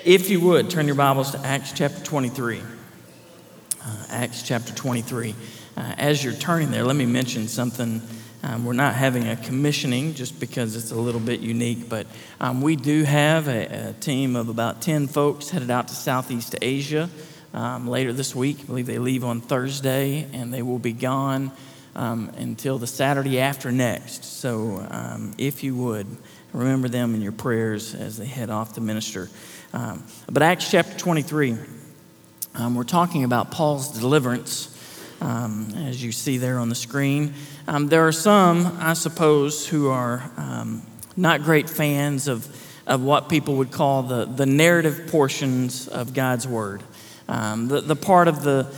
If you would, turn your Bibles to Acts chapter 23. Acts chapter 23. As you're turning there, let me mention something. We're not having a commissioning just because it's a little bit unique, but we do have a team of about 10 folks headed out to Southeast Asia later this week. I believe they leave on Thursday, and they will be gone until the Saturday after next. So if you would, remember them in your prayers as they head off to minister. But Acts chapter 23, we're talking about Paul's deliverance, as you see there on the screen. There are some, I suppose, who are not great fans of what people would call the narrative portions of God's Word. The part of the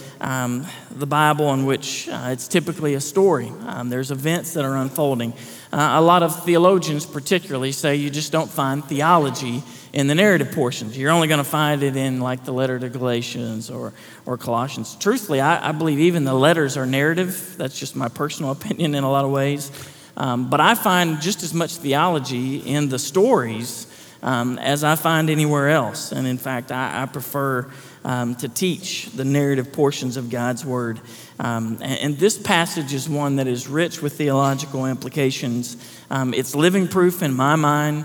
Bible in which it's typically a story. There's events that are unfolding. A lot of theologians particularly say you just don't find theology in the narrative portions. You're only going to find it in like the letter to Galatians or Colossians. Truthfully, I believe even the letters are narrative. That's just my personal opinion in a lot of ways. But I find just as much theology in the stories as I find anywhere else. And in fact, I prefer to teach the narrative portions of God's Word. And this passage is one that is rich with theological implications. It's living proof in my mind,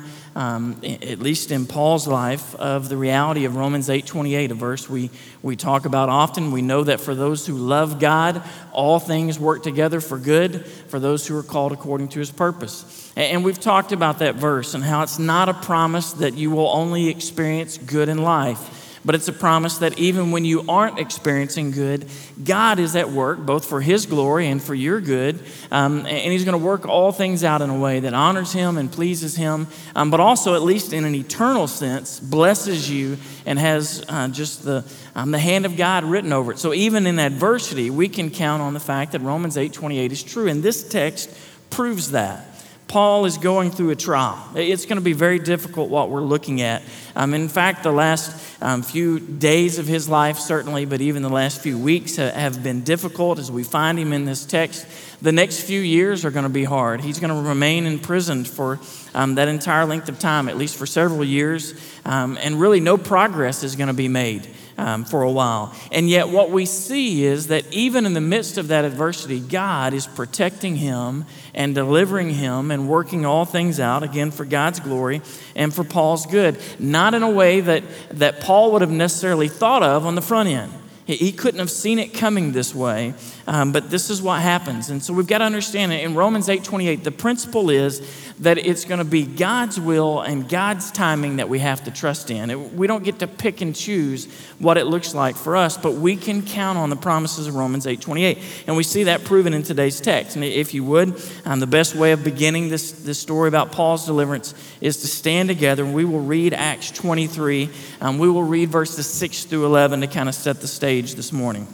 at least in Paul's life, of the reality of Romans 8:28, a verse we talk about often. We know that for those who love God, all things work together for good, for those who are called according to His purpose. And we've talked about that verse and how it's not a promise that you will only experience good in life, but it's a promise that even when you aren't experiencing good, God is at work, both for His glory and for your good. And He's going to work all things out in a way that honors Him and pleases Him, but also, at least in an eternal sense, blesses you and has just the hand of God written over it. So even in adversity, we can count on the fact that Romans 8:28 is true. And this text proves that. Paul is going through a trial. It's going to be very difficult what we're looking at. In fact, the last few days of his life, certainly, but even the last few weeks have been difficult as we find him in this text. The next few years are going to be hard. He's going to remain imprisoned for that entire length of time, at least for several years, and really no progress is going to be made for a while. And yet what we see is that even in the midst of that adversity, God is protecting him and delivering him and working all things out, again, for God's glory and for Paul's good. Not in a way that Paul would have necessarily thought of on the front end. He couldn't have seen it coming this way, but this is what happens. And so we've got to understand it. In Romans 8:28, the principle is that it's going to be God's will and God's timing that we have to trust in. We don't get to pick and choose what it looks like for us, but we can count on the promises of Romans 8:28. And we see that proven in today's text. And if you would, the best way of beginning this story about Paul's deliverance is to stand together, and we will read Acts 23. We will read verses 6 through 11 to kind of set the stage this morning.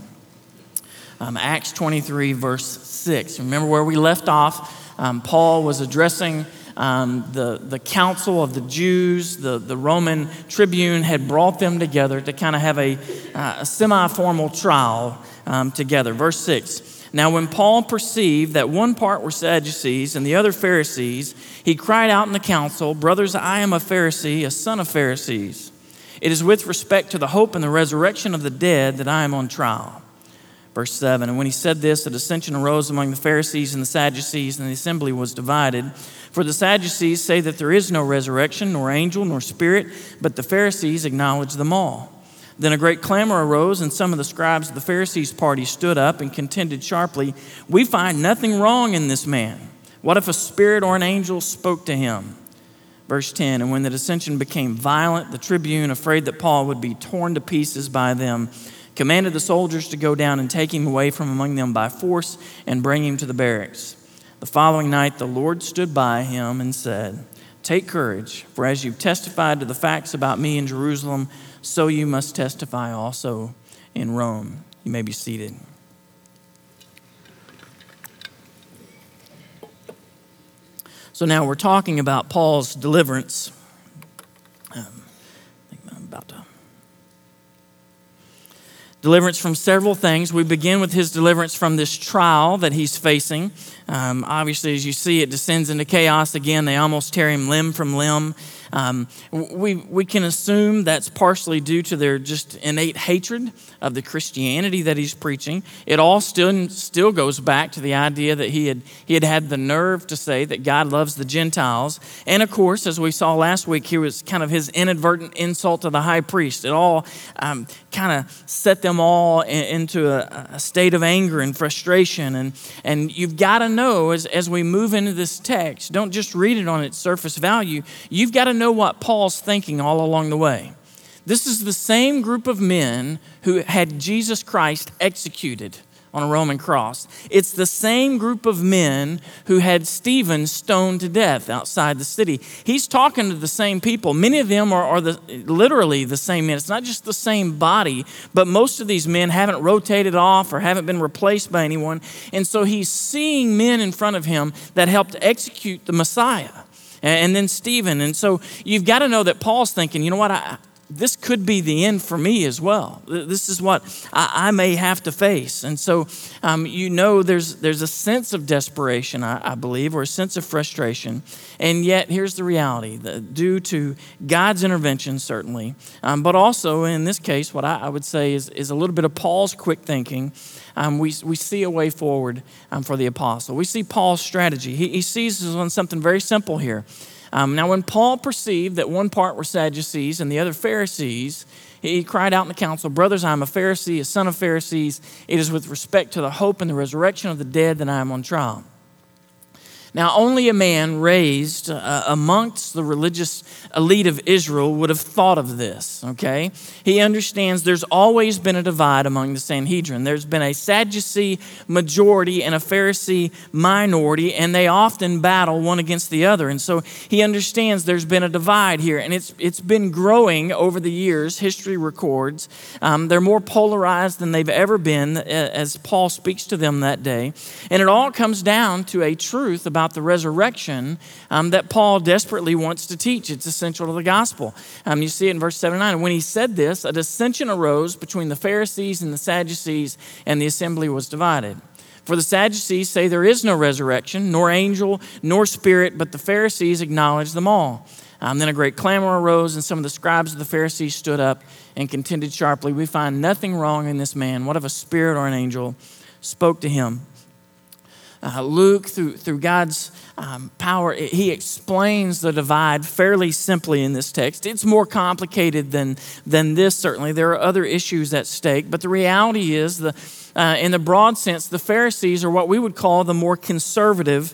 Acts 23, verse 6. Remember where we left off. Paul was addressing the council of the Jews. The Roman tribune had brought them together to kind of have a semi-formal trial together. Verse 6. Now when Paul perceived that one part were Sadducees and the other Pharisees, he cried out in the council, "Brothers, I am a Pharisee, a son of Pharisees. It is with respect to the hope and the resurrection of the dead that I am on trial." Verse 7, and when he said this, a dissension arose among the Pharisees and the Sadducees, and the assembly was divided. For the Sadducees say that there is no resurrection, nor angel, nor spirit, but the Pharisees acknowledge them all. Then a great clamor arose, and some of the scribes of the Pharisees' party stood up and contended sharply, "We find nothing wrong in this man. What if a spirit or an angel spoke to him?" Verse 10, and when the dissension became violent, the tribune, afraid that Paul would be torn to pieces by them, commanded the soldiers to go down and take him away from among them by force and bring him to the barracks. The following night, the Lord stood by him and said, "Take courage, for as you've testified to the facts about me in Jerusalem, so you must testify also in Rome." You may be seated. So now we're talking about Paul's deliverance. Deliverance from several things. We begin with his deliverance from this trial that he's facing. Obviously, as you see, it descends into chaos again. They almost tear him limb from limb. We can assume that's partially due to their just innate hatred of the Christianity that he's preaching. It all still goes back to the idea that he had the nerve to say that God loves the Gentiles. And of course, as we saw last week, here was kind of his inadvertent insult to the high priest. It all kind of set them all into a state of anger and frustration. And you've got to know, as we move into this text, don't just read it on its surface value. You've got to know what Paul's thinking all along the way. This is the same group of men who had Jesus Christ executed on a Roman cross. It's the same group of men who had Stephen stoned to death outside the city. He's talking to the same people. Many of them are literally the same men. It's not just the same body, but most of these men haven't rotated off or haven't been replaced by anyone. And so he's seeing men in front of him that helped execute the Messiah. And then Stephen. And so you've got to know that Paul's thinking, you know what, this could be the end for me as well. This is what I may have to face. And so there's a sense of desperation, I believe, or a sense of frustration. And yet here's the reality, due to God's intervention, certainly, but also in this case, what I would say is a little bit of Paul's quick thinking. We see a way forward for the apostle. We see Paul's strategy. He seizes on something very simple here. Now, when Paul perceived that one part were Sadducees and the other Pharisees, he cried out in the council, "Brothers, I am a Pharisee, a son of Pharisees. It is with respect to the hope and the resurrection of the dead that I am on trial." Now, only a man raised amongst the religious elite of Israel would have thought of this, okay? He understands there's always been a divide among the Sanhedrin. There's been a Sadducee majority and a Pharisee minority, and they often battle one against the other. And so he understands there's been a divide here, and it's been growing over the years, history records. They're more polarized than they've ever been, as Paul speaks to them that day. And it all comes down to a truth about the resurrection that Paul desperately wants to teach. It's essential to the gospel. You see it in verse 7-9. When he said this, a dissension arose between the Pharisees and the Sadducees, and the assembly was divided. For the Sadducees say there is no resurrection, nor angel, nor spirit, but the Pharisees acknowledge them all. Then a great clamor arose, and some of the scribes of the Pharisees stood up and contended sharply. "We find nothing wrong in this man. What if a spirit or an angel spoke to him?" Luke, through God's power, he explains the divide fairly simply in this text. It's more complicated than this, certainly. There are other issues at stake, but the reality is, in the broad sense, the Pharisees are what we would call the more conservative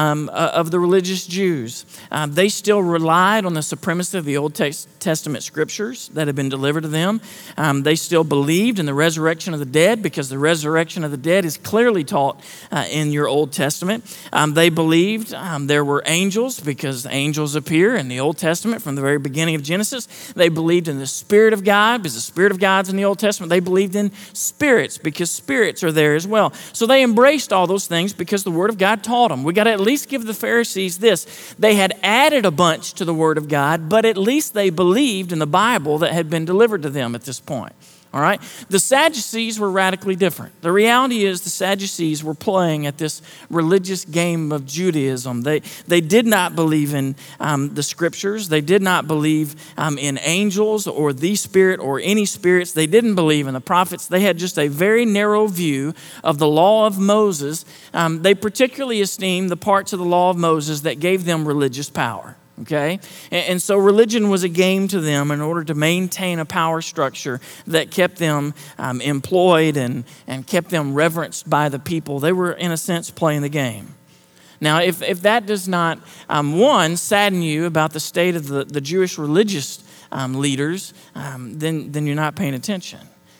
of the religious Jews. They still relied on the supremacy of the Old Testament scriptures that had been delivered to them. They still believed in the resurrection of the dead, because the resurrection of the dead is clearly taught in your Old Testament. They believed there were angels, because angels appear in the Old Testament from the very beginning of Genesis. They believed in the Spirit of God, because the Spirit of God's in the Old Testament. They believed in spirits, because spirits are there as well. So they embraced all those things because the Word of God taught them. We got to at least give the Pharisees this. They had added a bunch to the Word of God, but at least they believed in the Bible that had been delivered to them at this point. All right? The Sadducees were radically different. The reality is the Sadducees were playing at this religious game of Judaism. They did not believe in the scriptures. They did not believe in angels or the Spirit or any spirits. They didn't believe in the prophets. They had just a very narrow view of the law of Moses. They particularly esteemed the parts of the law of Moses that gave them religious power. Okay? And so religion was a game to them in order to maintain a power structure that kept them employed and kept them reverenced by the people. They were, in a sense, playing the game. Now, if that does not, one, sadden you about the state of the Jewish religious leaders, then you're not paying attention.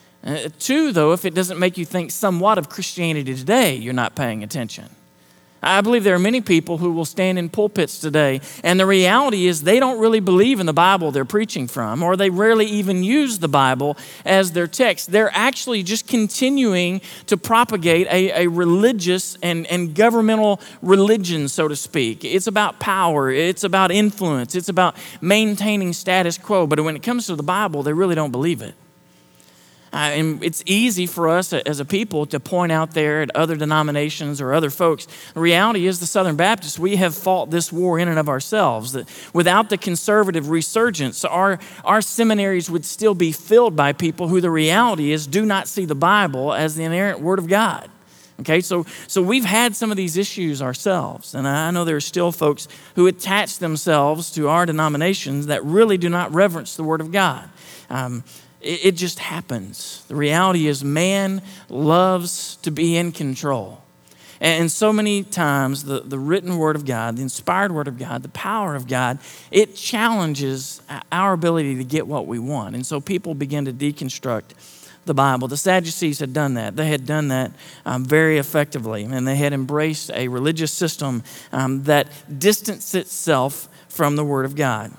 Two, though, if it doesn't make you think somewhat of Christianity today, you're not paying attention. I believe there are many people who will stand in pulpits today, and the reality is they don't really believe in the Bible they're preaching from, or they rarely even use the Bible as their text. They're actually just continuing to propagate a religious and governmental religion, so to speak. It's about power. It's about influence. It's about maintaining status quo. But when it comes to the Bible, they really don't believe it. And it's easy for us as a people to point out there at other denominations or other folks. The reality is the Southern Baptists, we have fought this war in and of ourselves. That without the conservative resurgence, our seminaries would still be filled by people who the reality is do not see the Bible as the inerrant Word of God. Okay, so we've had some of these issues ourselves. And I know there are still folks who attach themselves to our denominations that really do not reverence the Word of God. It just happens. The reality is man loves to be in control. And so many times the written Word of God, the inspired Word of God, the power of God, it challenges our ability to get what we want. And so people begin to deconstruct the Bible. The Sadducees had done that. They had done that very effectively. And they had embraced a religious system that distanced itself from the Word of God.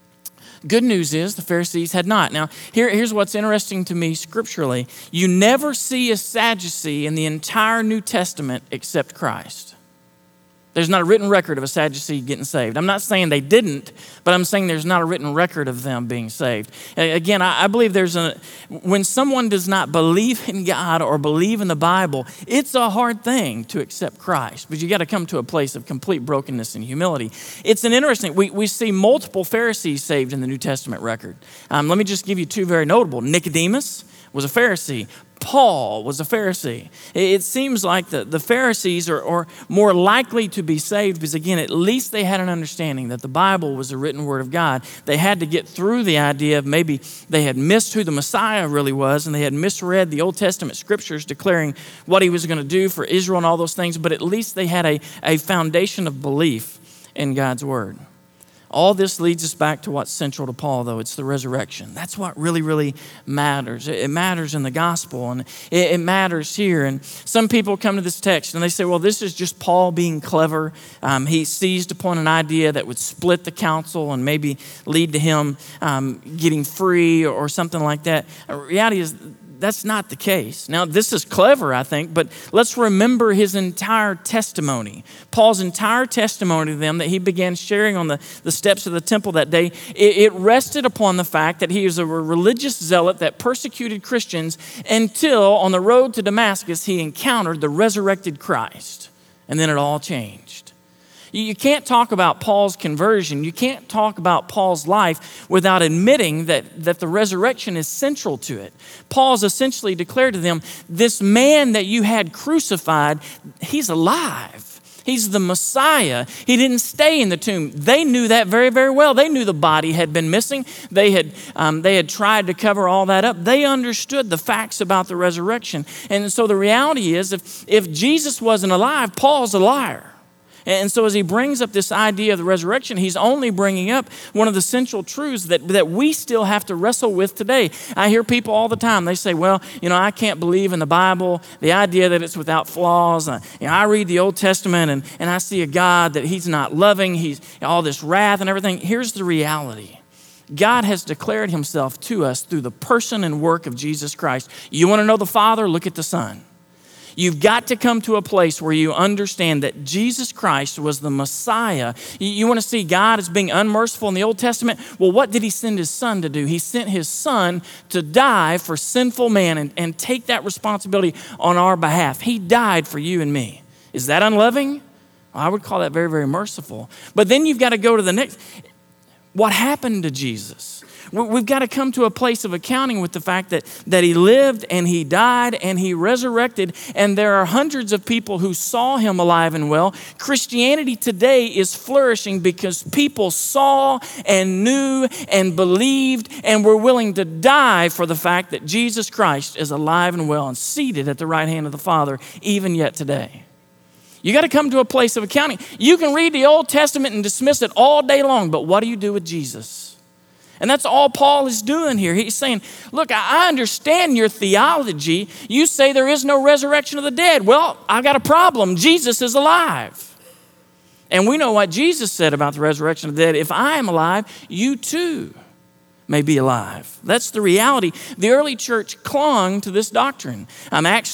Good news is the Pharisees had not. Now, here's what's interesting to me scripturally. You never see a Sadducee in the entire New Testament except Christ. There's not a written record of a Sadducee getting saved. I'm not saying they didn't, but I'm saying there's not a written record of them being saved. Again, I believe when someone does not believe in God or believe in the Bible, it's a hard thing to accept Christ. But you got to come to a place of complete brokenness and humility. It's an interesting, we see multiple Pharisees saved in the New Testament record. Let me just give you two very notable. Nicodemus was a Pharisee. Paul was a Pharisee. It seems like the Pharisees are more likely to be saved because, again, at least they had an understanding that the Bible was the written Word of God. They had to get through the idea of maybe they had missed who the Messiah really was and they had misread the Old Testament scriptures declaring what he was going to do for Israel and all those things, but at least they had a foundation of belief in God's Word. All this leads us back to what's central to Paul, though. It's the resurrection. That's what really, really matters. It matters in the gospel, and it matters here. And some people come to this text, and they say, well, this is just Paul being clever. He seized upon an idea that would split the council and maybe lead to him getting free or something like that. The reality is, that's not the case. Now, this is clever, I think, but let's remember his entire testimony. Paul's entire testimony to them that he began sharing on the steps of the temple that day, it rested upon the fact that he was a religious zealot that persecuted Christians until on the road to Damascus, he encountered the resurrected Christ. And then it all changed. You can't talk about Paul's conversion. You can't talk about Paul's life without admitting that the resurrection is central to it. Paul's essentially declared to them, this man that you had crucified, he's alive. He's the Messiah. He didn't stay in the tomb. They knew that very, very well. They knew the body had been missing. They had tried to cover all that up. They understood the facts about the resurrection. And so the reality is, if Jesus wasn't alive, Paul's a liar. And so as he brings up this idea of the resurrection, he's only bringing up one of the central truths that we still have to wrestle with today. I hear people all the time, they say, well, I can't believe in the Bible, the idea that it's without flaws. I read the Old Testament and I see a God that he's not loving, he's all this wrath and everything. Here's the reality. God has declared himself to us through the person and work of Jesus Christ. You want to know the Father? Look at the Son. You've got to come to a place where you understand that Jesus Christ was the Messiah. You want to see God as being unmerciful in the Old Testament? Well, what did he send his Son to do? He sent his Son to die for sinful man and take that responsibility on our behalf. He died for you and me. Is that unloving? I would call that very, very merciful. But then you've got to go to the next. What happened to Jesus? We've got to come to a place of accounting with the fact that he lived and he died and he resurrected, and there are hundreds of people who saw him alive and well. Christianity today is flourishing because people saw and knew and believed and were willing to die for the fact that Jesus Christ is alive and well and seated at the right hand of the Father even yet today. You got to come to a place of accounting. You can read the Old Testament and dismiss it all day long, but what do you do with Jesus? And that's all Paul is doing here. He's saying, look, I understand your theology. You say there is no resurrection of the dead. Well, I've got a problem. Jesus is alive. And we know what Jesus said about the resurrection of the dead. If I am alive, you too may be alive. That's the reality. The early church clung to this doctrine. Acts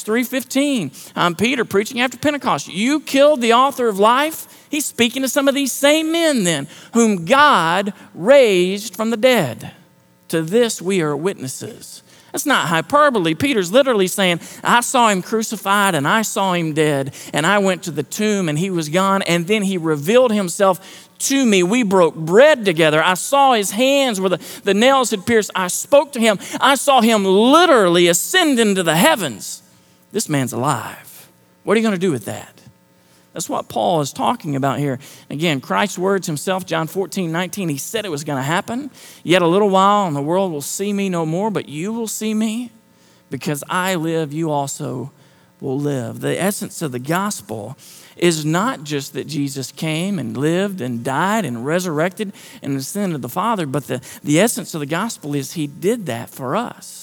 3:15, Peter preaching after Pentecost. You killed the author of life. He's speaking to some of these same men then, whom God raised from the dead. To this we are witnesses. That's not hyperbole. Peter's literally saying, I saw him crucified and I saw him dead, and I went to the tomb and he was gone, and then he revealed himself to me. We broke bread together. I saw his hands where the nails had pierced. I spoke to him. I saw him literally ascend into the heavens. This man's alive. What are you going to do with that? That's what Paul is talking about here. Again, Christ's words himself, John 14:19, he said it was going to happen. Yet a little while and the world will see me no more, but you will see me. Because I live, you also will live. The essence of the gospel is not just that Jesus came and lived and died and resurrected and ascended to the Father, but the essence of the gospel is he did that for us.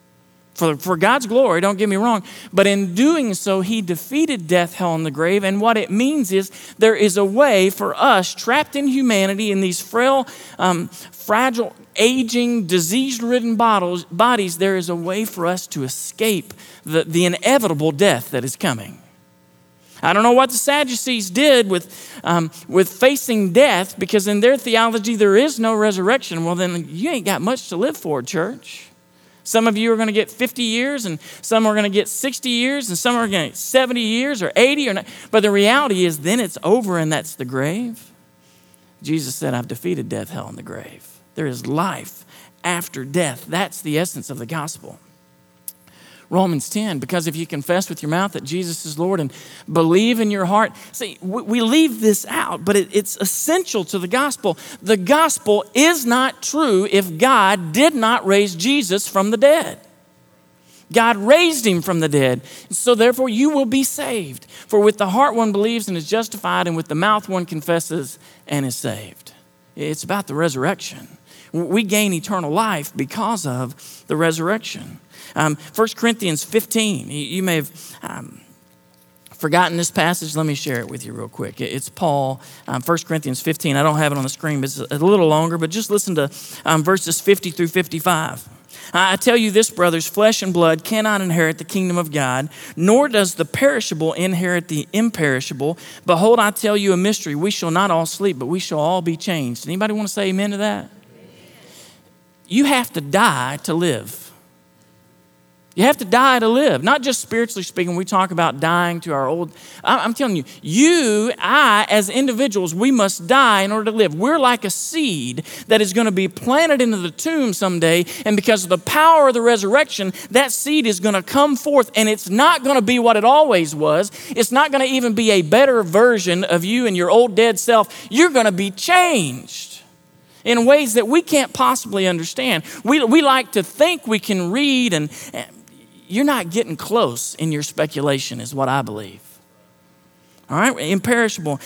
For God's glory, don't get me wrong, but in doing so, he defeated death, hell, and the grave. And what it means is there is a way for us, trapped in humanity, in these frail, fragile, aging, disease-ridden bodies, there is a way for us to escape the inevitable death that is coming. I don't know what the Sadducees did with facing death, because in their theology, there is no resurrection. Well, then you ain't got much to live for, church. Some of you are going to get 50 years, and some are going to get 60 years, and some are going to get 70 years or 80. But the reality is then it's over, and that's the grave. Jesus said, I've defeated death, hell, and the grave. There is life after death. That's the essence of the gospel. Romans 10, because if you confess with your mouth that Jesus is Lord and believe in your heart. See, we leave this out, but it's essential to the gospel. The gospel is not true if God did not raise Jesus from the dead. God raised him from the dead, so therefore you will be saved. For with the heart one believes and is justified, and with the mouth one confesses and is saved. It's about the resurrection. We gain eternal life because of the resurrection. 1 Corinthians 15, you may have forgotten this passage. Let me share it with you real quick. It's Paul, 1 Corinthians 15. I don't have it on the screen, but it's a little longer, but just listen to verses 50 through 55. I tell you this, brothers, flesh and blood cannot inherit the kingdom of God, nor does the perishable inherit the imperishable. Behold, I tell you a mystery. We shall not all sleep, but we shall all be changed. Anybody want to say amen to that? You have to die to live. You have to die to live, not just spiritually speaking. We talk about dying to our old. I'm telling you, I, as individuals, we must die in order to live. We're like a seed that is going to be planted into the tomb someday, and because of the power of the resurrection, that seed is going to come forth, and it's not going to be what it always was. It's not going to even be a better version of you and your old dead self. You're going to be changed in ways that we can't possibly understand. We like to think we can read, and you're not getting close in your speculation is what I believe. All right, imperishable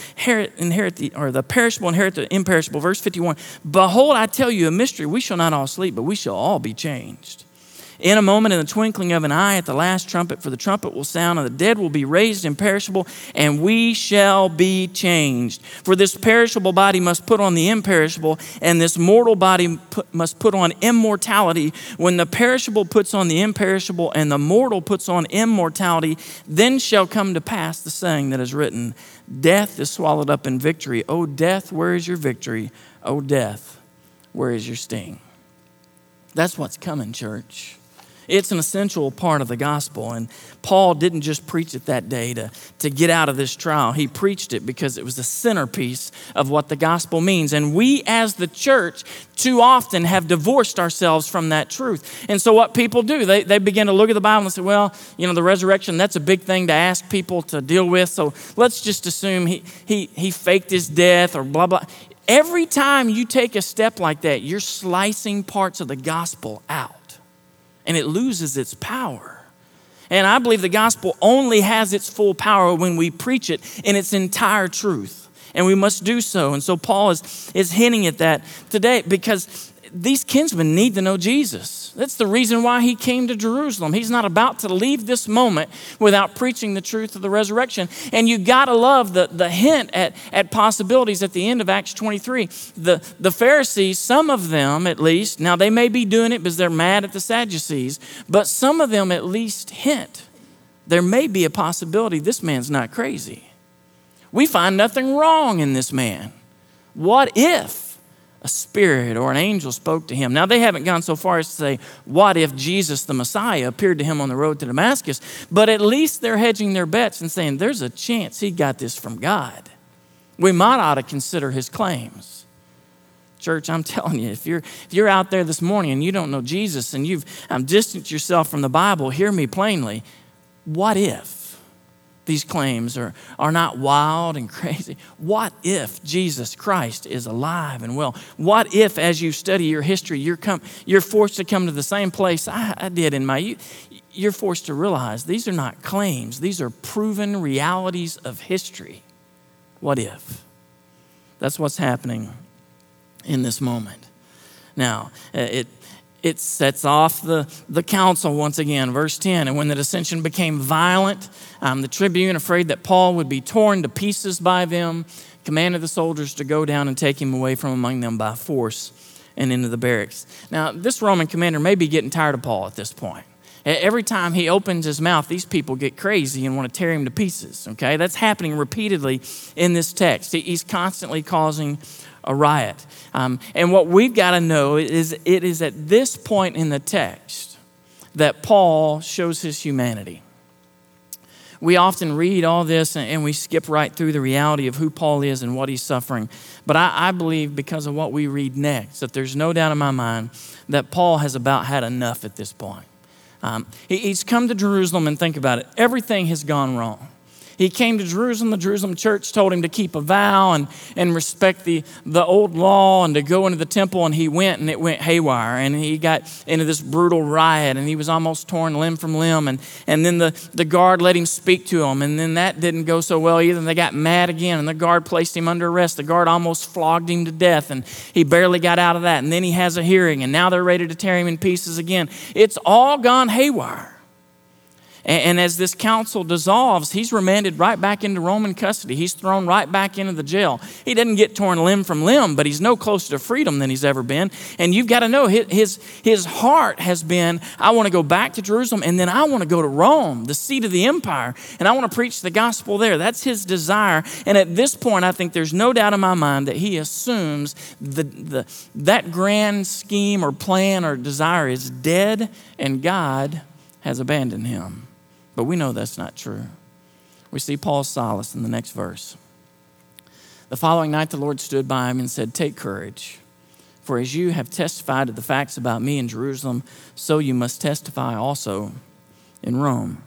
the perishable inherit the imperishable. Verse 51, behold, I tell you a mystery. We shall not all sleep, but we shall all be changed. In a moment, in the twinkling of an eye, at the last trumpet, for the trumpet will sound, and the dead will be raised imperishable, and we shall be changed. For this perishable body must put on the imperishable, and this mortal body must put on immortality. When the perishable puts on the imperishable, and the mortal puts on immortality, then shall come to pass the saying that is written, death is swallowed up in victory. O death, where is your victory? O death, where is your sting? That's what's coming, church. It's an essential part of the gospel, and Paul didn't just preach it that day to get out of this trial. He preached it because it was the centerpiece of what the gospel means, and we as the church too often have divorced ourselves from that truth. And so what people do, they begin to look at the Bible and say, well, the resurrection, that's a big thing to ask people to deal with, so let's just assume he faked his death or blah, blah. Every time you take a step like that, you're slicing parts of the gospel out. And it loses its power. And I believe the gospel only has its full power when we preach it in its entire truth. And we must do so. And so Paul is hinting at that today because these kinsmen need to know Jesus. That's the reason why he came to Jerusalem. He's not about to leave this moment without preaching the truth of the resurrection. And you got to love the hint at possibilities at the end of Acts 23. The Pharisees, some of them at least, now they may be doing it because they're mad at the Sadducees, but some of them at least hint there may be a possibility this man's not crazy. We find nothing wrong in this man. What if a spirit or an angel spoke to him. Now, they haven't gone so far as to say, what if Jesus the Messiah appeared to him on the road to Damascus? But at least they're hedging their bets and saying, there's a chance he got this from God. We might ought to consider his claims. Church, I'm telling you, if you're out there this morning and you don't know Jesus and you've distanced yourself from the Bible, hear me plainly. What if these claims are not wild and crazy? What if Jesus Christ is alive and well? What if, as you study your history, you're forced to come to the same place I did in my youth? You're forced to realize these are not claims. These are proven realities of history. What if? That's what's happening in this moment. Now, it sets off the council once again. Verse 10, and when the dissension became violent, the tribune, afraid that Paul would be torn to pieces by them, commanded the soldiers to go down and take him away from among them by force and into the barracks. Now, this Roman commander may be getting tired of Paul at this point. Every time he opens his mouth, these people get crazy and want to tear him to pieces, okay? That's happening repeatedly in this text. He's constantly causing a riot. And what we've got to know is it is at this point in the text that Paul shows his humanity. We often read all this and we skip right through the reality of who Paul is and what he's suffering. But I believe because of what we read next, that there's no doubt in my mind that Paul has about had enough at this point. He's come to Jerusalem, and think about it. Everything has gone wrong. He came to Jerusalem. The Jerusalem church told him to keep a vow and respect the old law and to go into the temple, and he went, and it went haywire. And he got into this brutal riot, and he was almost torn limb from limb. And then the guard let him speak to him, and then that didn't go so well either. And they got mad again, and the guard placed him under arrest. The guard almost flogged him to death, and he barely got out of that. And then he has a hearing, and now they're ready to tear him in pieces again. It's all gone haywire. And as this council dissolves, he's remanded right back into Roman custody. He's thrown right back into the jail. He doesn't get torn limb from limb, but he's no closer to freedom than he's ever been. And you've got to know, his heart has been, I want to go back to Jerusalem, and then I want to go to Rome, the seat of the empire, and I want to preach the gospel there. That's his desire. And at this point, I think there's no doubt in my mind that he assumes that grand scheme or plan or desire is dead, and God has abandoned him. But we know that's not true. We see Paul's solace in the next verse. The following night the Lord stood by him and said, "Take courage, for as you have testified to the facts about me in Jerusalem, so you must testify also in Rome."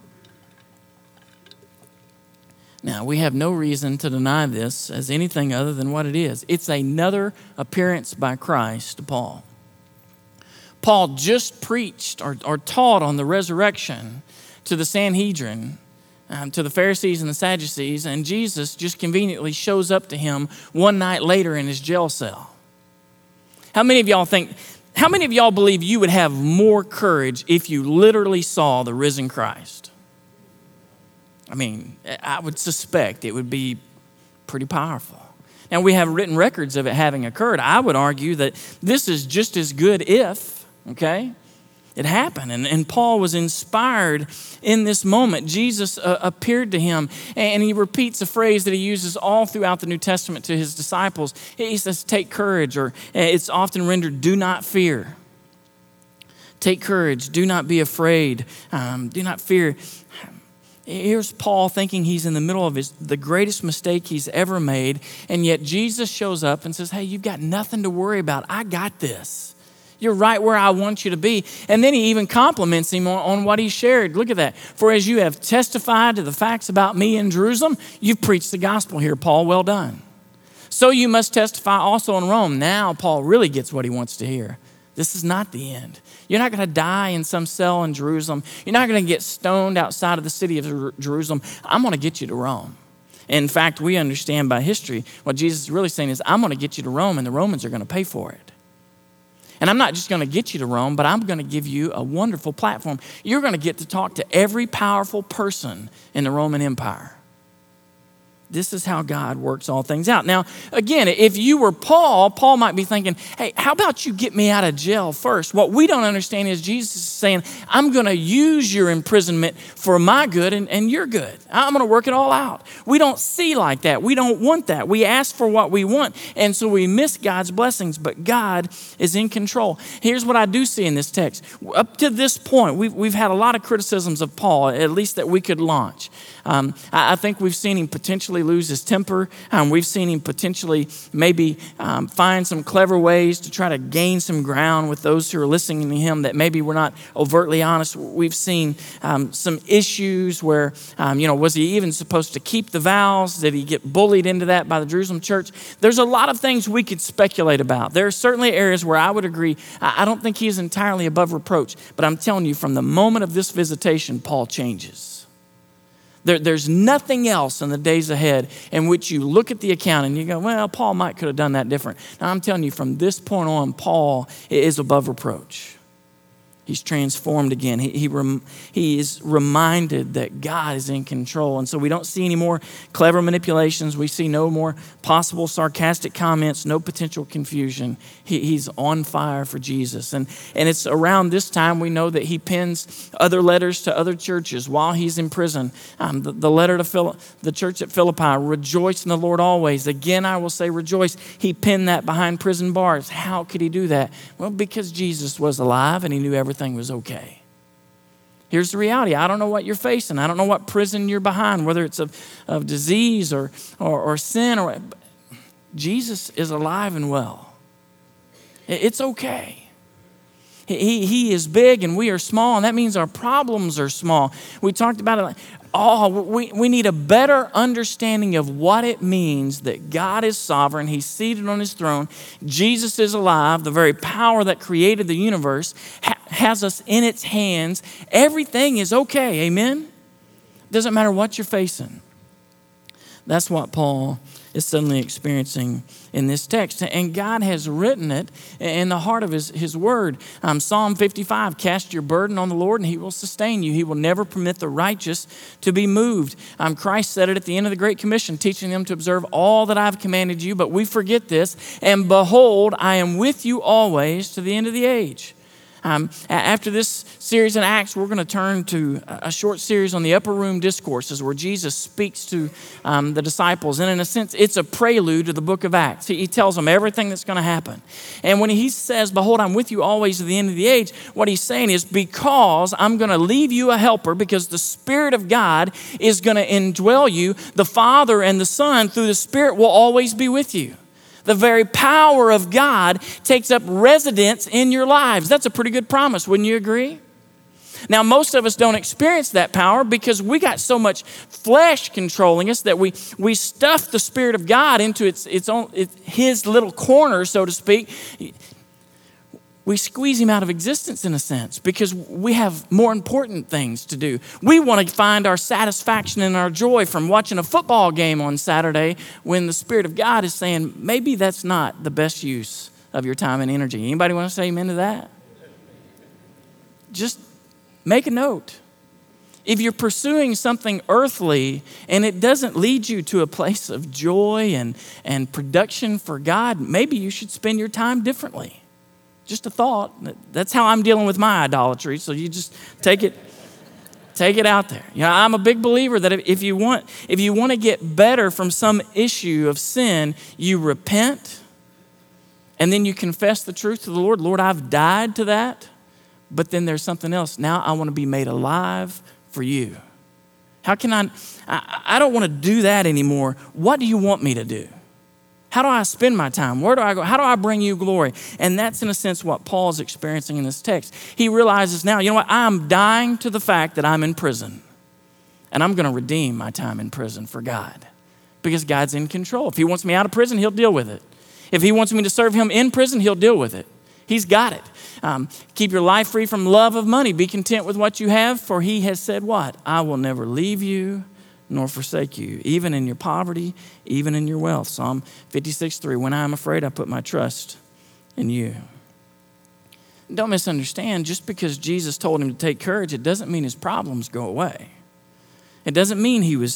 Now, we have no reason to deny this as anything other than what it is. It's another appearance by Christ to Paul. Paul just preached or taught on the resurrection to the Sanhedrin, to the Pharisees and the Sadducees, and Jesus just conveniently shows up to him one night later in his jail cell. How many of y'all believe you would have more courage if you literally saw the risen Christ? I mean, I would suspect it would be pretty powerful. Now, we have written records of it having occurred. I would argue that this is just as good if, okay? It happened, and Paul was inspired in this moment. Jesus appeared to him, and he repeats a phrase that he uses all throughout the New Testament to his disciples. He says, "Take courage," or it's often rendered, "Do not fear." Take courage. Do not be afraid. Do not fear. Here's Paul thinking he's in the middle of the greatest mistake he's ever made, and yet Jesus shows up and says, "Hey, you've got nothing to worry about. I got this. You're right where I want you to be." And then he even compliments him on what he shared. Look at that. "For as you have testified to the facts about me in Jerusalem," you've preached the gospel here, Paul. Well done. "So you must testify also in Rome." Now Paul really gets what he wants to hear. This is not the end. You're not going to die in some cell in Jerusalem. You're not going to get stoned outside of the city of Jerusalem. I'm going to get you to Rome. In fact, we understand by history what Jesus is really saying is, I'm going to get you to Rome, and the Romans are going to pay for it. And I'm not just going to get you to Rome, but I'm going to give you a wonderful platform. You're going to get to talk to every powerful person in the Roman Empire. This is how God works all things out. Now, again, if you were Paul, Paul might be thinking, hey, how about you get me out of jail first? What we don't understand is Jesus is saying, I'm going to use your imprisonment for my good and your good. I'm going to work it all out. We don't see like that. We don't want that. We ask for what we want, and so we miss God's blessings, but God is in control. Here's what I do see in this text. Up to this point, we've had a lot of criticisms of Paul, at least that we could launch. I think we've seen him potentially lose his temper. We've seen him potentially maybe find some clever ways to try to gain some ground with those who are listening to him that maybe were not overtly honest. We've seen some issues where, was he even supposed to keep the vows? Did he get bullied into that by the Jerusalem church? There's a lot of things we could speculate about. There are certainly areas where I would agree. I don't think he is entirely above reproach, but I'm telling you, from the moment of this visitation, Paul changes. There's nothing else in the days ahead in which you look at the account and you go, well, Paul could have done that different. Now, I'm telling you, from this point on, Paul is above reproach. He's transformed again. He is reminded that God is in control. And so we don't see any more clever manipulations. We see no more possible sarcastic comments, no potential confusion. He's on fire for Jesus. And it's around this time we know that he pens other letters to other churches while he's in prison. The letter to the church at Philippi, rejoice in the Lord always. Again, I will say rejoice. He penned that behind prison bars. How could he do that? Well, because Jesus was alive and he knew everything was okay. Here's the reality. I don't know what you're facing. I don't know what prison you're behind, whether it's of disease or sin. Jesus is alive and well. It's okay. He is big and we are small, and that means our problems are small. We talked about it. We need a better understanding of what it means that God is sovereign. He's seated on his throne. Jesus is alive. The very power that created the universe has us in its hands. Everything is okay. Amen? Doesn't matter what you're facing. That's what Paul is suddenly experiencing in this text. And God has written it in the heart of his word. Psalm 55, cast your burden on the Lord and he will sustain you. He will never permit the righteous to be moved. Christ said it at the end of the Great Commission, teaching them to observe all that I've commanded you, but we forget this. And behold, I am with you always to the end of the age. After this series in Acts, we're going to turn to a short series on the upper room discourses where Jesus speaks to the disciples. And in a sense, it's a prelude to the book of Acts. He tells them everything that's going to happen. And when he says, behold, I'm with you always to the end of the age, what he's saying is because I'm going to leave you a helper, because the Spirit of God is going to indwell you, the Father and the Son through the Spirit will always be with you. The very power of God takes up residence in your lives. That's a pretty good promise, wouldn't you agree? Now, most of us don't experience that power because we got so much flesh controlling us that we stuff the Spirit of God into his little corner, so to speak. We squeeze him out of existence in a sense because we have more important things to do. We want to find our satisfaction and our joy from watching a football game on Saturday when the Spirit of God is saying, maybe that's not the best use of your time and energy. Anybody want to say amen to that? Just make a note. If you're pursuing something earthly and it doesn't lead you to a place of joy and production for God, maybe you should spend your time differently. Just a thought. That's how I'm dealing with my idolatry. So you just take it out there. I'm a big believer that if you want to get better from some issue of sin, you repent and then you confess the truth to the Lord. Lord, I've died to that, but then there's something else. Now I want to be made alive for you. How can I don't want to do that anymore. What do you want me to do? How do I spend my time? Where do I go? How do I bring you glory? And that's, in a sense, what Paul's experiencing in this text. He realizes now, you know what? I'm dying to the fact that I'm in prison. And I'm going to redeem my time in prison for God. Because God's in control. If he wants me out of prison, he'll deal with it. If he wants me to serve him in prison, he'll deal with it. He's got it. Keep your life free from love of money. Be content with what you have, for he has said what? I will never leave you nor forsake you, even in your poverty, even in your wealth. Psalm 56:3, when I am afraid, I put my trust in you. Don't misunderstand, just because Jesus told him to take courage, it doesn't mean his problems go away. It doesn't mean he was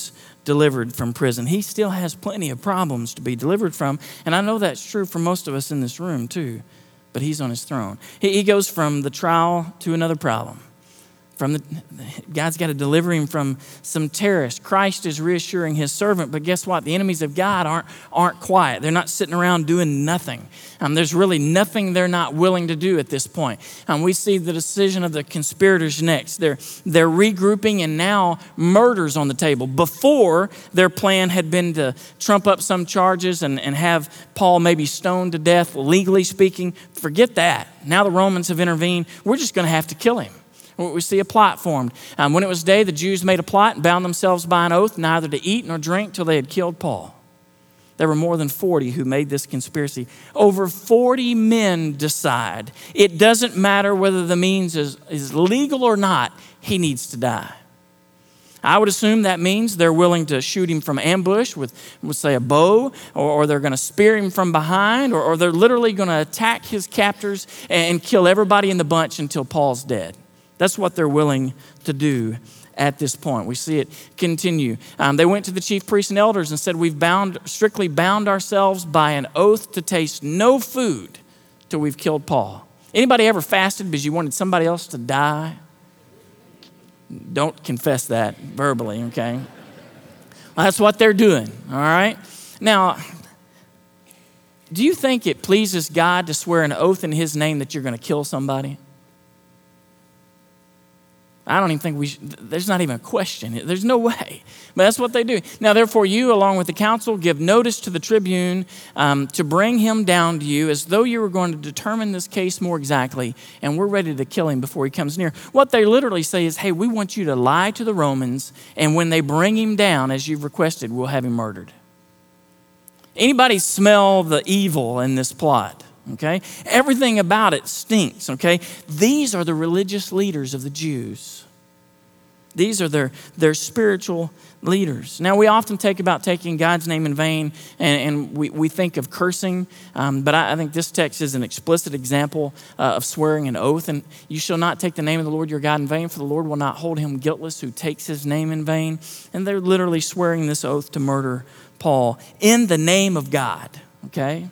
delivered from prison. He still has plenty of problems to be delivered from, and I know that's true for most of us in this room too, but he's on his throne. He goes from the trial to another problem. God's got to deliver him from some terrorists. Christ is reassuring his servant, but guess what? The enemies of God aren't quiet. They're not sitting around doing nothing. There's really nothing they're not willing to do at this point. We see the decision of the conspirators next. They're regrouping, and now murder's on the table. Before, their plan had been to trump up some charges and have Paul maybe stoned to death, legally speaking. Forget that. Now the Romans have intervened. We're just going to have to kill him. We see a plot formed. When it was day, the Jews made a plot and bound themselves by an oath neither to eat nor drink till they had killed Paul. There were more than 40 who made this conspiracy. Over 40 men decide it doesn't matter whether the means is legal or not, he needs to die. I would assume that means they're willing to shoot him from ambush with say, a bow, or they're going to spear him from behind, or they're literally going to attack his captors and kill everybody in the bunch until Paul's dead. That's what they're willing to do at this point. We see it continue. They went to the chief priests and elders and said, we've strictly bound ourselves by an oath to taste no food till we've killed Paul. Anybody ever fasted because you wanted somebody else to die? Don't confess that verbally, okay? Well, that's what they're doing, all right? Now, do you think it pleases God to swear an oath in his name that you're going to kill somebody? I don't even think there's not even a question. There's no way. But that's what they do. Now, therefore, you, along with the council, give notice to the tribune to bring him down to you as though you were going to determine this case more exactly, and we're ready to kill him before he comes near. What they literally say is, hey, we want you to lie to the Romans, and when they bring him down, as you've requested, we'll have him murdered. Anybody smell the evil in this plot? Okay? Everything about it stinks, okay? These are the religious leaders of the Jews. These are their spiritual leaders. Now, we often take about taking God's name in vain, and we think of cursing, but I think this text is an explicit example of swearing an oath. And you shall not take the name of the Lord your God in vain, for the Lord will not hold him guiltless who takes his name in vain. And they're literally swearing this oath to murder Paul in the name of God, okay?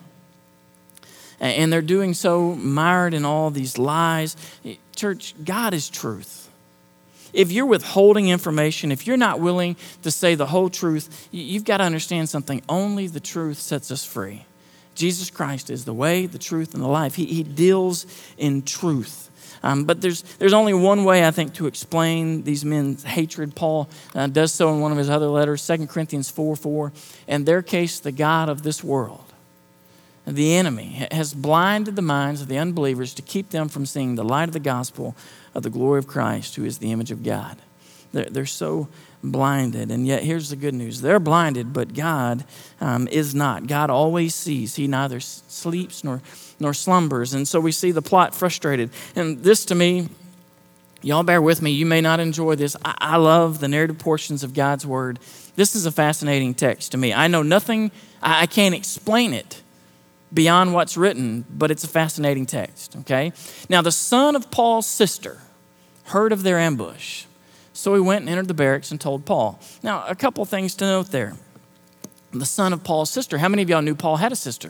And they're doing so mired in all these lies. Church, God is truth. If you're withholding information, if you're not willing to say the whole truth, you've got to understand something. Only the truth sets us free. Jesus Christ is the way, the truth, and the life. He deals in truth. But there's only one way, I think, to explain these men's hatred. Paul does so in one of his other letters, 2 Corinthians 4:4. In their case, the God of this world, the enemy, has blinded the minds of the unbelievers to keep them from seeing the light of the gospel of the glory of Christ, who is the image of God. They're so blinded, and yet here's the good news. They're blinded, but God is not. God always sees. He neither sleeps nor slumbers, and so we see the plot frustrated. And this, to me, y'all bear with me. You may not enjoy this. I love the narrative portions of God's word. This is a fascinating text to me. I know nothing. I can't explain it beyond what's written, but it's a fascinating text, okay? Now, the son of Paul's sister heard of their ambush, so he went and entered the barracks and told Paul. Now, a couple things to note there. The son of Paul's sister. How many of y'all knew Paul had a sister?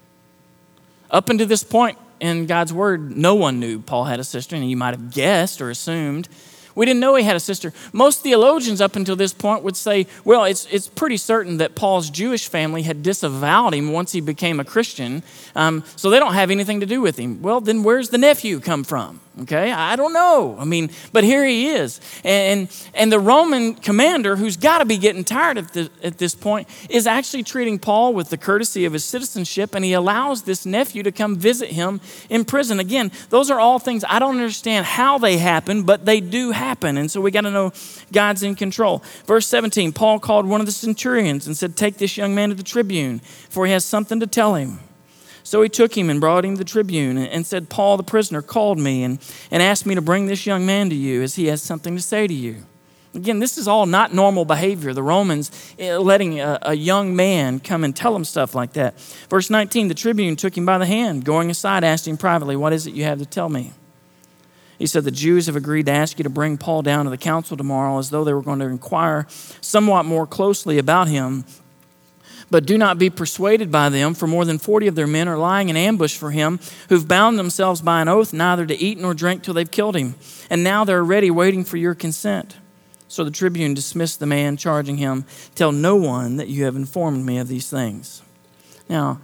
Up until this point in God's word, no one knew Paul had a sister, and you might have guessed or assumed. We didn't know he had a sister. Most theologians up until this point would say, well, it's pretty certain that Paul's Jewish family had disavowed him once he became a Christian, so they don't have anything to do with him. Well, then where's the nephew come from? Okay, I don't know. But here he is. And the Roman commander, who's got to be getting tired at this point, is actually treating Paul with the courtesy of his citizenship, and he allows this nephew to come visit him in prison. Again, those are all things I don't understand how they happen, but they do happen. And so we got to know God's in control. Verse 17, Paul called one of the centurions and said, take this young man to the tribune, for he has something to tell him. So he took him and brought him to the tribune and said, Paul, the prisoner, called me and asked me to bring this young man to you as he has something to say to you. Again, this is all not normal behavior. The Romans letting a young man come and tell him stuff like that. Verse 19, the tribune took him by the hand, going aside, asked him privately, what is it you have to tell me? He said, the Jews have agreed to ask you to bring Paul down to the council tomorrow as though they were going to inquire somewhat more closely about him. But do not be persuaded by them, for more than 40 of their men are lying in ambush for him, who've bound themselves by an oath neither to eat nor drink till they've killed him. And now they're ready, waiting for your consent. So the tribune dismissed the man, charging him, tell no one that you have informed me of these things. Now,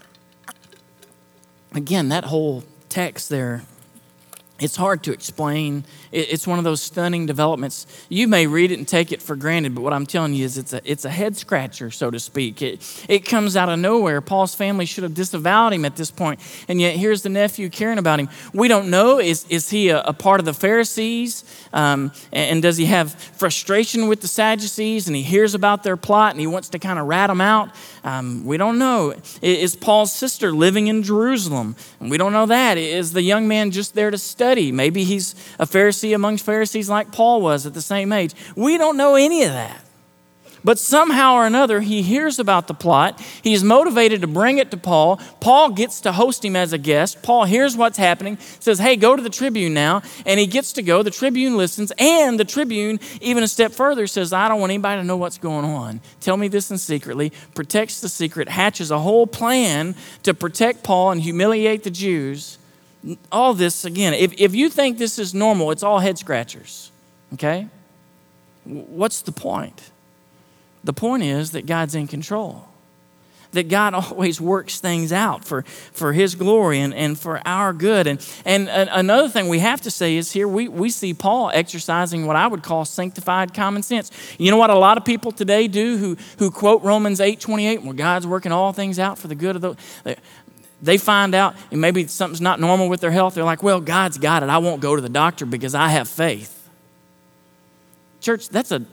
again, that whole text there, it's hard to explain. It's one of those stunning developments. You may read it and take it for granted, but what I'm telling you is it's a head scratcher, so to speak. It comes out of nowhere. Paul's family should have disavowed him at this point, and yet here's the nephew caring about him. We don't know. Is he a part of the Pharisees? And does he have frustration with the Sadducees, and he hears about their plot, and he wants to kind of rat them out? We don't know. Is Paul's sister living in Jerusalem? And we don't know that. Is the young man just there to study? Maybe he's a Pharisee amongst Pharisees like Paul was at the same age. We don't know any of that. But somehow or another, he hears about the plot. He's motivated to bring it to Paul. Paul gets to host him as a guest. Paul hears what's happening, says, hey, go to the tribune now. And he gets to go. The tribune listens. And the tribune, even a step further, says, I don't want anybody to know what's going on. Tell me this in secretly. Protects the secret. Hatches a whole plan to protect Paul and humiliate the Jews. All this, again, if you think this is normal, it's all head scratchers. Okay? What's the point? The point is that God's in control, that God always works things out for His glory and for our good. And another thing we have to say is here we see Paul exercising what I would call sanctified common sense. You know what a lot of people today do who quote Romans 8:28, well, God's working all things out for the good of the... They find out, and maybe something's not normal with their health. They're like, well, God's got it. I won't go to the doctor because I have faith. Church, that's a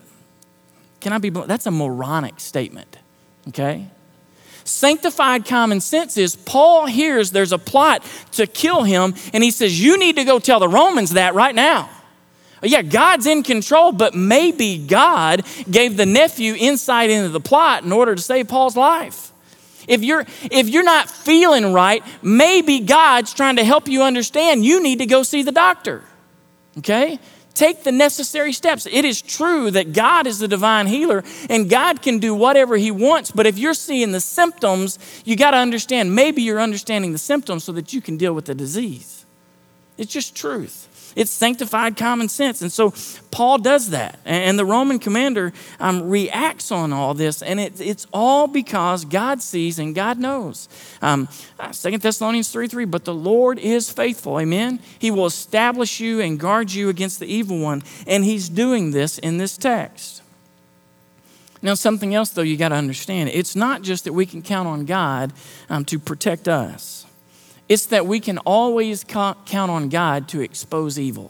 moronic statement, okay? Sanctified common sense is Paul hears there's a plot to kill him, and he says, you need to go tell the Romans that right now. Yeah, God's in control, but maybe God gave the nephew insight into the plot in order to save Paul's life. If you're not feeling right, maybe God's trying to help you understand you need to go see the doctor, okay? Take the necessary steps. It is true that God is the divine healer and God can do whatever He wants, but if you're seeing the symptoms, you got to understand, maybe you're understanding the symptoms so that you can deal with the disease. It's just truth. It's sanctified common sense. And so Paul does that. And the Roman commander reacts on all this. And it's all because God sees and God knows. 2 Thessalonians 3:3, but the Lord is faithful. Amen. He will establish you and guard you against the evil one. And He's doing this in this text. Now, something else, though, you got to understand. It's not just that we can count on God to protect us. It's that we can always count on God to expose evil.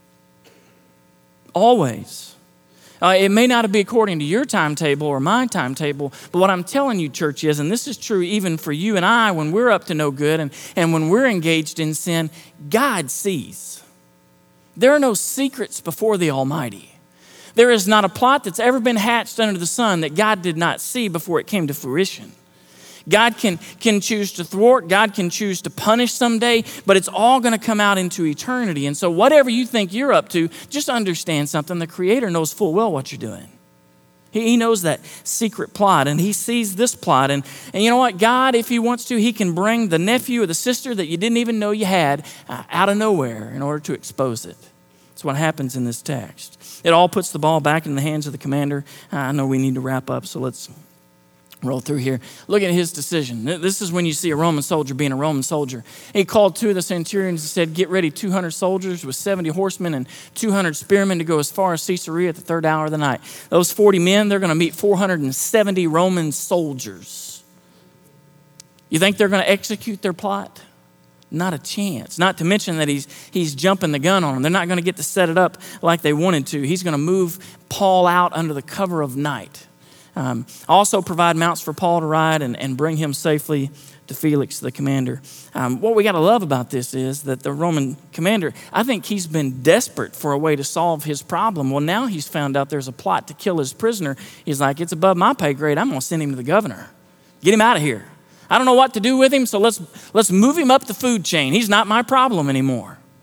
Always. It may not be according to your timetable or my timetable, but what I'm telling you, church, is, and this is true even for you and I, when we're up to no good and when we're engaged in sin, God sees. There are no secrets before the Almighty. There is not a plot that's ever been hatched under the sun that God did not see before it came to fruition. God can choose to thwart. God can choose to punish someday, but it's all going to come out into eternity. And so whatever you think you're up to, just understand something. The Creator knows full well what you're doing. He knows that secret plot, and He sees this plot. And you know what? God, if He wants to, He can bring the nephew or the sister that you didn't even know you had out of nowhere in order to expose it. That's what happens in this text. It all puts the ball back in the hands of the commander. I know we need to wrap up, so let's roll through here. Look at his decision. This is when you see a Roman soldier being a Roman soldier. He called two of the centurions and said, get ready 200 soldiers with 70 horsemen and 200 spearmen to go as far as Caesarea at the third hour of the night. Those 40 men, they're going to meet 470 Roman soldiers. You think they're going to execute their plot? Not a chance. Not to mention that he's jumping the gun on them. They're not going to get to set it up like they wanted to. He's going to move Paul out under the cover of night. Also provide mounts for Paul to ride and bring him safely to Felix, the commander. What we got to love about this is that the Roman commander, I think he's been desperate for a way to solve his problem. Well, now he's found out there's a plot to kill his prisoner. He's like, it's above my pay grade. I'm going to send him to the governor. Get him out of here. I don't know what to do with him, so let's move him up the food chain. He's not my problem anymore.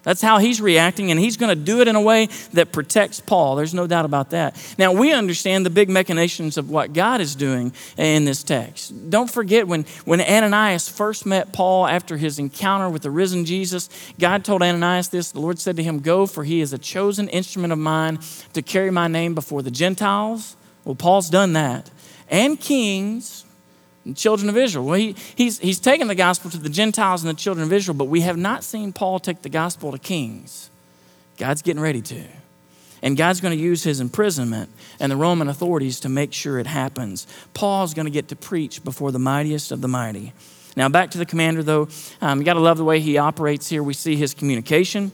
That's how he's reacting, and he's going to do it in a way that protects Paul. There's no doubt about that. Now, we understand the big machinations of what God is doing in this text. Don't forget when Ananias first met Paul after his encounter with the risen Jesus, God told Ananias this. The Lord said to him, "Go, for he is a chosen instrument of mine to carry my name before the Gentiles." Well, Paul's done that. And kings, the children of Israel. Well, he's taken the gospel to the Gentiles and the children of Israel, but we have not seen Paul take the gospel to kings. God's getting ready to. And God's going to use his imprisonment and the Roman authorities to make sure it happens. Paul's going to get to preach before the mightiest of the mighty. Now, back to the commander, though. You got to love the way he operates here. We see his communication.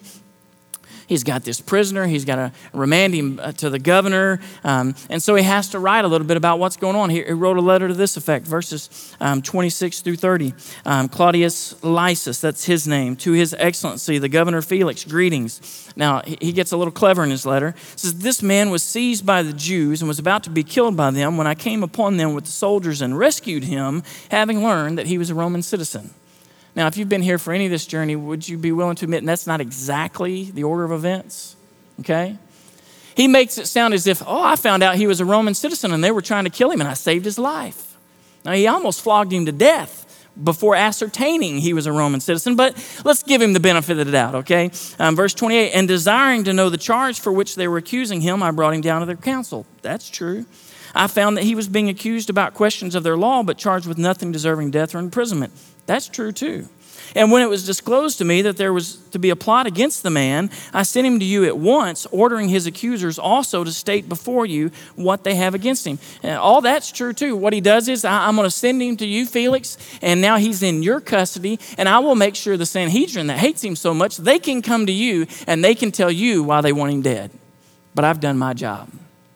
He's got this prisoner. He's got to remand him to the governor. And so he has to write a little bit about what's going on. He wrote a letter to this effect, verses 26 through 30. Claudius Lysis, that's his name, to his excellency, the governor Felix, greetings. Now, he gets a little clever in his letter. It says, "This man was seized by the Jews and was about to be killed by them when I came upon them with the soldiers and rescued him, having learned that he was a Roman citizen." Now, if you've been here for any of this journey, would you be willing to admit that's not exactly the order of events? Okay? He makes it sound as if, I found out he was a Roman citizen and they were trying to kill him and I saved his life. Now, he almost flogged him to death before ascertaining he was a Roman citizen, but let's give him the benefit of the doubt, okay? Verse 28, "And desiring to know the charge for which they were accusing him, I brought him down to their council." That's true. "I found that he was being accused about questions of their law, but charged with nothing deserving death or imprisonment." That's true too. "And when it was disclosed to me that there was to be a plot against the man, I sent him to you at once, ordering his accusers also to state before you what they have against him." And all that's true too. What he does is, I'm going to send him to you, Felix, and now he's in your custody, and I will make sure the Sanhedrin that hates him so much, they can come to you and they can tell you why they want him dead. But I've done my job.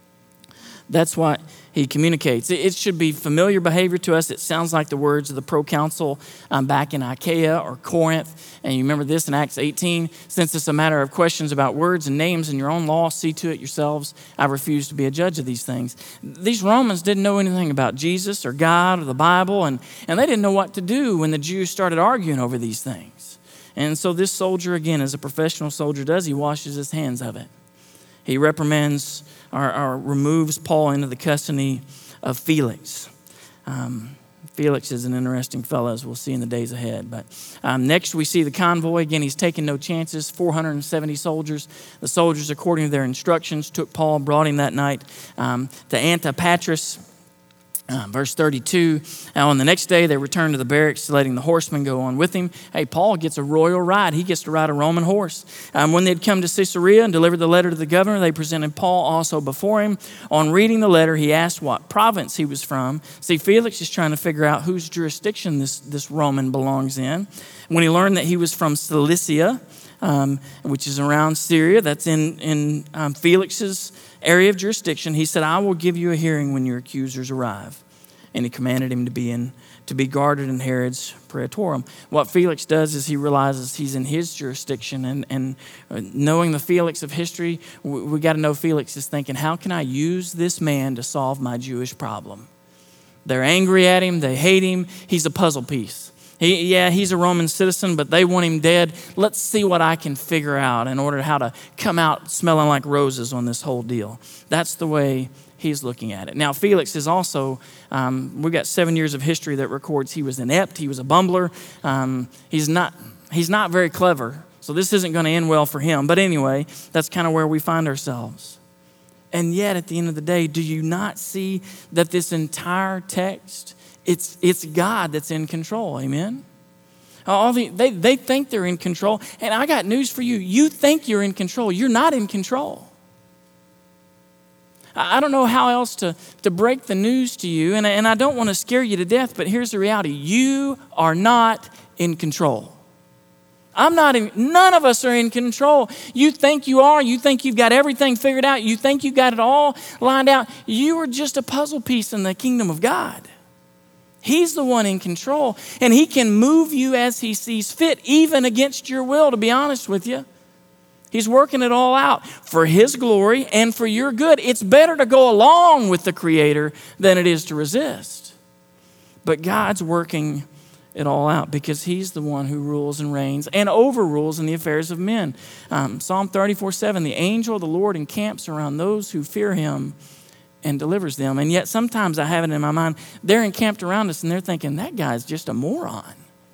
That's what he communicates. It should be familiar behavior to us. It sounds like the words of the proconsul back in Achaia or Corinth. And you remember this in Acts 18. "Since it's a matter of questions about words and names in your own law, see to it yourselves. I refuse to be a judge of these things." These Romans didn't know anything about Jesus or God or the Bible, and they didn't know what to do when the Jews started arguing over these things. And so this soldier, again, as a professional soldier does, he washes his hands of it. He reprimands or removes Paul into the custody of Felix. Felix is an interesting fellow, as we'll see in the days ahead. But next we see the convoy. Again, he's taking no chances, 470 soldiers. The soldiers, according to their instructions, took Paul, brought him that night to Antipatris. Verse 32, "Now on the next day they returned to the barracks, letting the horsemen go on with him." Hey, Paul gets a royal ride. He gets to ride a Roman horse. When they had come to Caesarea and delivered the letter to the governor, they presented Paul also before him. On reading the letter, he asked what province he was from. See, Felix is trying to figure out whose jurisdiction this Roman belongs in. When he learned that he was from Cilicia, which is around Syria, that's in Felix's area of jurisdiction, he said, "I will give you a hearing when your accusers arrive." And he commanded him to be guarded in Herod's praetorium. What Felix does is he realizes he's in his jurisdiction, and knowing the Felix of history, we got to know Felix is thinking, how can I use this man to solve my Jewish problem? They're angry at him, they hate him, he's a puzzle piece. He's a Roman citizen, but they want him dead. Let's see what I can figure out in order how to come out smelling like roses on this whole deal. That's the way he's looking at it. Now, Felix is also, we've got 7 years of history that records he was inept, he was a bumbler. He's not very clever, so this isn't going to end well for him. But anyway, that's kind of where we find ourselves. And yet, at the end of the day, do you not see that this entire text, it's God that's in control, amen? They think they're in control, and I got news for you. You think you're in control. You're not in control. I don't know how else to break the news to you, and I don't want to scare you to death, but here's the reality. You are not in control. None of us are in control. You think you are. You think you've got everything figured out. You think you got it all lined out. You are just a puzzle piece in the kingdom of God. He's the one in control, and he can move you as he sees fit, even against your will, to be honest with you. He's working it all out for his glory and for your good. It's better to go along with the Creator than it is to resist. But God's working it all out because he's the one who rules and reigns and overrules in the affairs of men. Psalm 34:7, the angel of the Lord encamps around those who fear him and delivers them. And yet sometimes I have it in my mind, they're encamped around us and they're thinking, that guy's just a moron.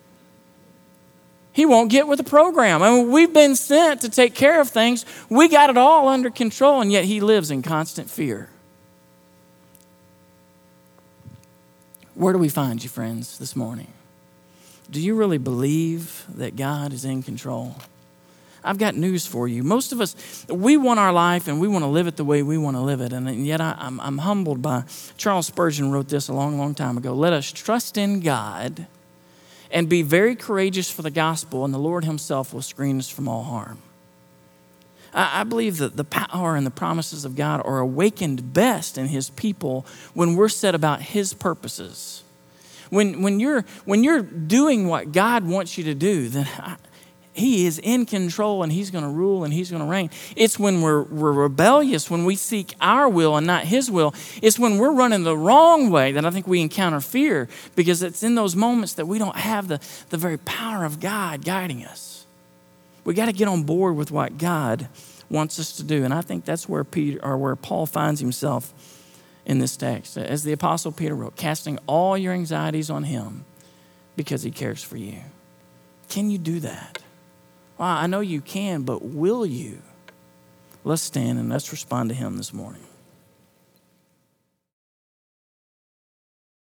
He won't get with the program. I mean, we've been sent to take care of things. We got it all under control, and yet he lives in constant fear. Where do we find you, friends, this morning? Do you really believe that God is in control? I've got news for you. Most of us, we want our life and we want to live it the way we want to live it. And yet I'm humbled by, Charles Spurgeon wrote this a long, long time ago. Let us trust in God and be very courageous for the gospel, and the Lord himself will screen us from all harm. I believe that the power and the promises of God are awakened best in his people when we're set about his purposes. When you're doing what God wants you to do, then he is in control and he's going to rule and he's going to reign. It's when we're rebellious, when we seek our will and not his will. It's when we're running the wrong way that I think we encounter fear, because it's in those moments that we don't have the very power of God guiding us. We got to get on board with what God wants us to do. And I think that's where Paul finds himself in this text. As the Apostle Peter wrote, casting all your anxieties on him because he cares for you. Can you do that? Well, I know you can, but will you? Let's stand and let's respond to him this morning.